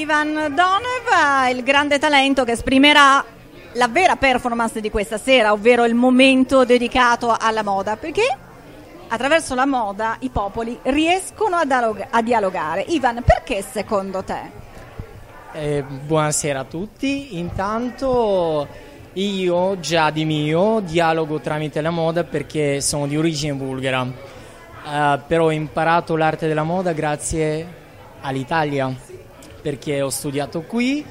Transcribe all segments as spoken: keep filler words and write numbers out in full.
Ivan Donev, il grande talento che esprimerà la vera performance di questa sera, ovvero il momento dedicato alla moda, perché attraverso la moda i popoli riescono a, dialog- a dialogare. Ivan, perché secondo te? Eh, buonasera a tutti. Intanto io già di mio dialogo tramite la moda perché sono di origine bulgara, uh, però ho imparato l'arte della moda grazie all'Italia, perché ho studiato qui,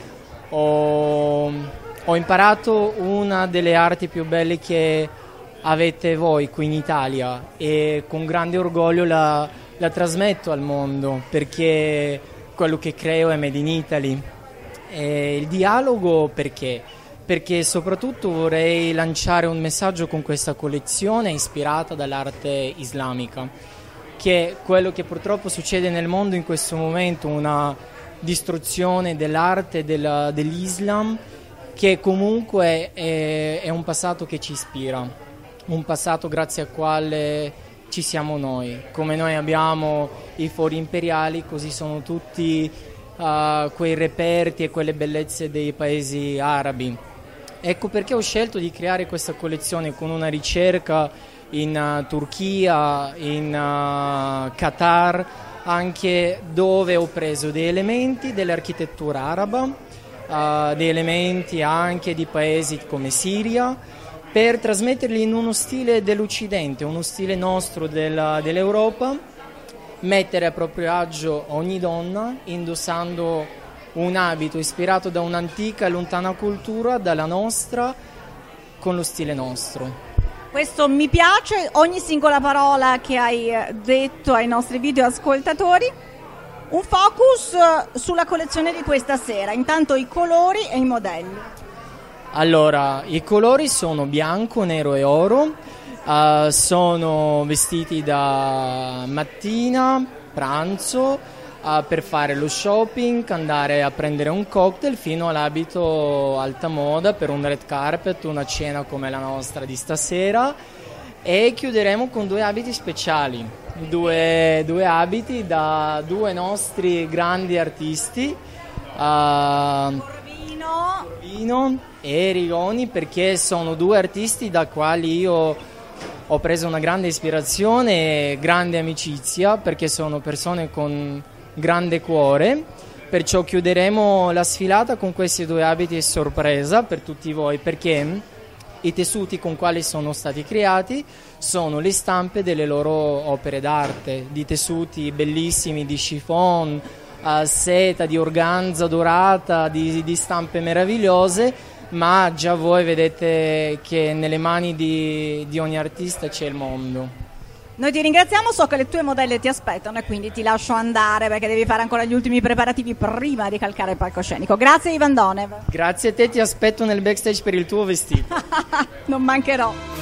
ho, ho imparato una delle arti più belle che avete voi qui in Italia e con grande orgoglio la, la trasmetto al mondo, perché quello che creo è made in Italy. E il dialogo perché? Perché soprattutto vorrei lanciare un messaggio con questa collezione ispirata dall'arte islamica, che è quello che purtroppo succede nel mondo in questo momento, una distruzione dell'arte del, dell'Islam, che comunque è, è un passato che ci ispira, un passato grazie al quale ci siamo noi. Come noi abbiamo i fori imperiali, così sono tutti uh, quei reperti e quelle bellezze dei paesi arabi. Ecco perché ho scelto di creare questa collezione con una ricerca in uh, Turchia, in uh, Qatar, anche dove ho preso dei elementi dell'architettura araba, uh, dei elementi anche di paesi come Siria, per trasmetterli in uno stile dell'Occidente, uno stile nostro della, dell'Europa, mettere a proprio agio ogni donna indossando un abito ispirato da un'antica e lontana cultura, dalla nostra, con lo stile nostro. Questo mi piace, ogni singola parola che hai detto ai nostri videoascoltatori. Un focus sulla collezione di questa sera, intanto i colori e i modelli. Allora, i colori sono bianco, nero e oro, uh, sono vestiti da mattina, pranzo, uh, per fare lo shopping, andare a prendere un cocktail, fino all'abito alta moda per un red carpet, una cena come la nostra di stasera, e chiuderemo con due abiti speciali, due, due abiti da due nostri grandi artisti, uh, Vino e Rigoni, perché sono due artisti da quali io ho preso una grande ispirazione e grande amicizia, perché sono persone con grande cuore. Perciò chiuderemo la sfilata con questi due abiti a sorpresa per tutti voi, perché i tessuti con quali sono stati creati sono le stampe delle loro opere d'arte, di tessuti bellissimi, di chiffon, a seta, di organza dorata, di, di stampe meravigliose, ma già voi vedete che nelle mani di, di ogni artista c'è il mondo. Noi ti ringraziamo, so che le tue modelle ti aspettano e quindi ti lascio andare perché devi fare ancora gli ultimi preparativi prima di calcare il palcoscenico. Grazie Ivan Donev. Grazie a te, ti aspetto nel backstage per il tuo vestito. Non mancherò.